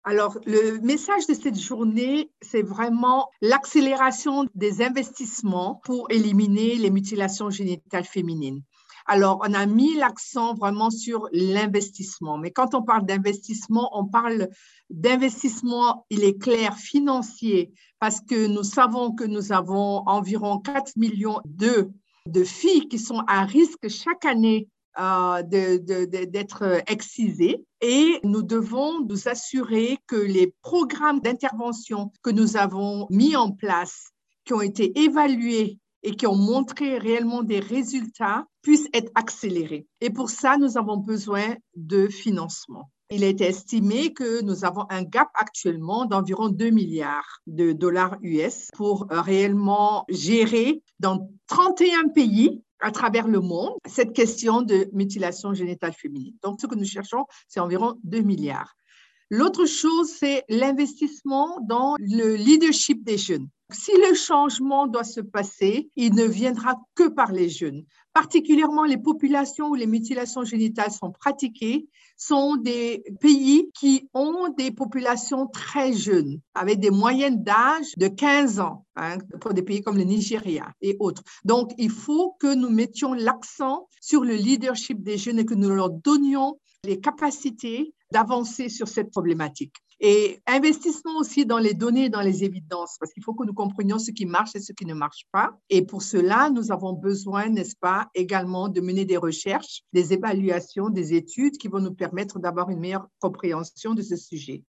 Alors, le message de cette journée, c'est vraiment l'accélération des investissements pour éliminer les mutilations génitales féminines. Alors, on a mis l'accent vraiment sur l'investissement. Mais quand on parle d'investissement, on parle d'investissement, il est clair, financier, parce que nous savons que nous avons environ 4 millions de filles qui sont à risque chaque année d'être excisées et nous devons nous assurer que les programmes d'intervention que nous avons mis en place, qui ont été évalués et qui ont montré réellement des résultats, puissent être accélérés. Et pour ça, nous avons besoin de financement. Il a été estimé que nous avons un gap actuellement d'environ 2 milliards de dollars US pour réellement gérer dans 31 pays à travers le monde cette question de mutilation génitale féminine. Donc, ce que nous cherchons, c'est environ 2 milliards. L'autre chose, c'est l'investissement dans le leadership des jeunes. Si le changement doit se passer, il ne viendra que par les jeunes. Particulièrement les populations où les mutilations génitales sont pratiquées sont des pays qui ont des populations très jeunes, avec des moyennes d'âge de 15 ans, pour des pays comme le Nigeria et autres. Donc, il faut que nous mettions l'accent sur le leadership des jeunes et que nous leur donnions les capacités d'avancer sur cette problématique. Et investissement aussi dans les données et dans les évidences, parce qu'il faut que nous comprenions ce qui marche et ce qui ne marche pas. Et pour cela, nous avons besoin, n'est-ce pas, également de mener des recherches, des évaluations, des études qui vont nous permettre d'avoir une meilleure compréhension de ce sujet.